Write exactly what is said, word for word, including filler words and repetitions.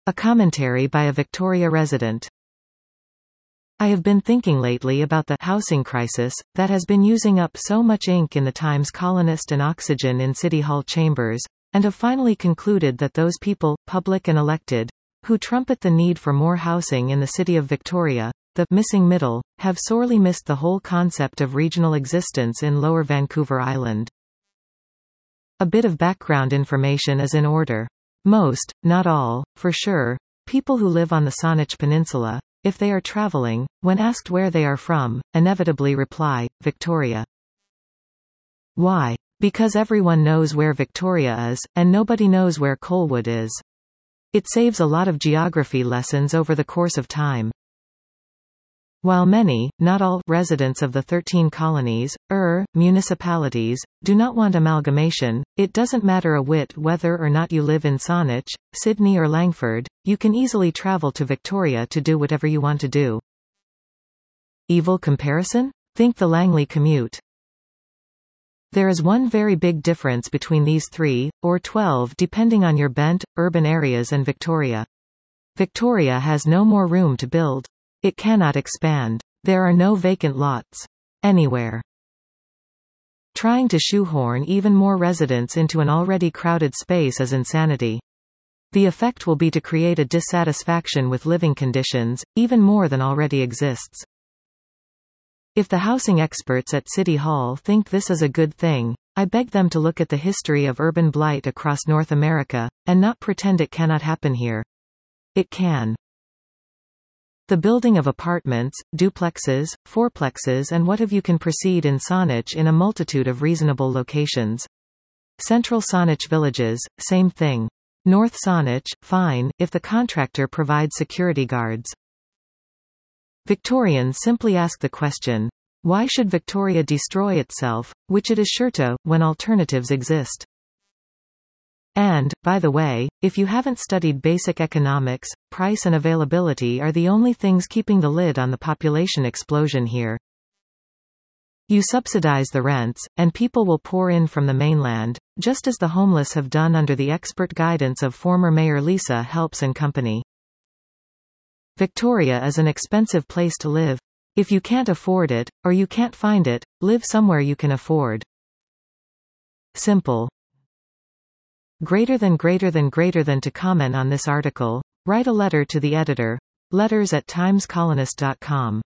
A commentary by a Victoria resident. I have been thinking lately about the housing crisis that has been using up so much ink in the Times columnist and oxygen in City Hall chambers, and have finally concluded that those people, public and elected, who trumpet the need for more housing in the city of Victoria, the missing middle, have sorely missed the whole concept of regional existence in Lower Vancouver Island. A bit of background information is in order. Most, not all, for sure, people who live on the Saanich Peninsula, if they are traveling, when asked where they are from, inevitably reply, Victoria. Why? Because everyone knows where Victoria is, and nobody knows where Colwood is. It saves a lot of geography lessons over the course of time. While many, not all, residents of the thirteen colonies, er, municipalities, do not want amalgamation, it doesn't matter a whit whether or not you live in Saanich, Sydney or Langford, you can easily travel to Victoria to do whatever you want to do. Evil comparison? Think the Langley commute. There is one very big difference between these three, or twelve depending on your bent, urban areas and Victoria. Victoria has no more room to build. It cannot expand. There are no vacant lots. Anywhere. Trying to shoehorn even more residents into an already crowded space is insanity. The effect will be to create a dissatisfaction with living conditions, even more than already exists. If the housing experts at City Hall think this is a good thing, I beg them to look at the history of urban blight across North America, and not pretend it cannot happen here. It can. The building of apartments, duplexes, fourplexes and what have you can proceed in Saanich in a multitude of reasonable locations. Central Saanich villages, same thing. North Saanich, fine, if the contractor provides security guards. Victorians simply ask the question, why should Victoria destroy itself, which it is sure to, when alternatives exist? And, by the way, if you haven't studied basic economics, price and availability are the only things keeping the lid on the population explosion here. You subsidize the rents, and people will pour in from the mainland, just as the homeless have done under the expert guidance of former Mayor Lisa Helps and company. Victoria is an expensive place to live. If you can't afford it, or you can't find it, live somewhere you can afford. Simple. Greater than greater than greater than to comment on this article, write a letter to the editor, letters at times colonist dot com.